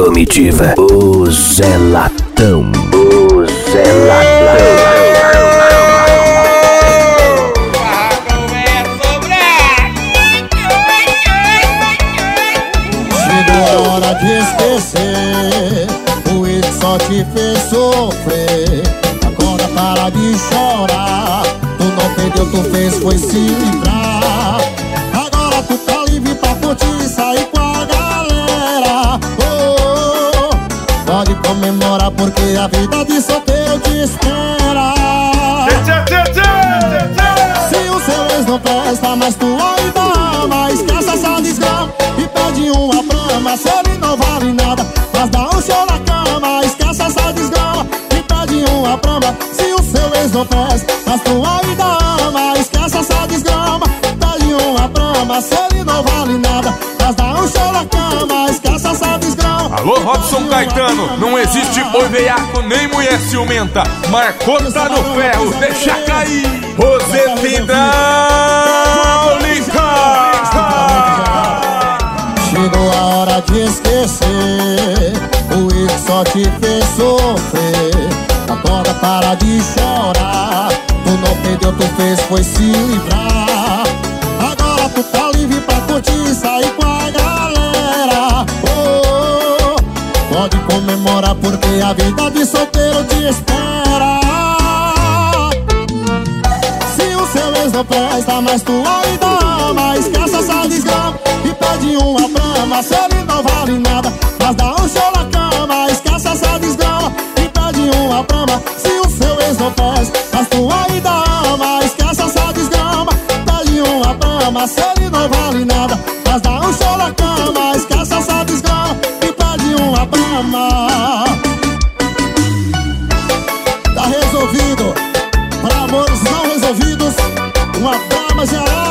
Comitiva, o Zé Latão. O Zé Latão. Chegou a hora de esquecer o erro que só te fez sofrer. Agora para de chorar. Tu não perdeu, tu fez foi se livrar. Agora tu tá livre pra curtir e sair com a galera. Pode comemorar porque a vida de solteiro te espera. Se o seu ex não presta, mas tu ainda ama, esquece essa desgrama e pede uma brama. Se ele não vale nada, mas dá um show na cama. Esquece essa desgrama e pede uma brama. Se o seu ex não presta, mas tu ainda ama, esquece essa desgrama, pede uma brama. Se ele não vale nada, mas dá um show na cama. Esquece essa desgrama. Alô, Robson Caetano, não existe boi veiaco nem mulher ciumenta. Marcou, tá no ferro, deixa cair. Roseta hidráulica. Chegou a hora de esquecer o erro que só te fez sofrer. Agora para de chorar. Tu não perdeu, tu fez foi se livrar. Agora tu tá livre pra curtir e sair com a galera. Pode comemorar porque a vida de solteiro te espera. Se o seu ex não presta, mas tu ainda ama, esquece essa desgrama e pede uma brama. Se ele não vale nada, mas dá um show na cama. Esquece essa desgrama e pede uma brama. Se o seu ex não presta, mas tu ainda ama, esquece essa desgrama, pede uma brama. Se ele não vale nada, mas dá um show na cama. Esquece essa desgrama e pede uma brama. Tá resolvido. Para amores não resolvidos, uma brama geral.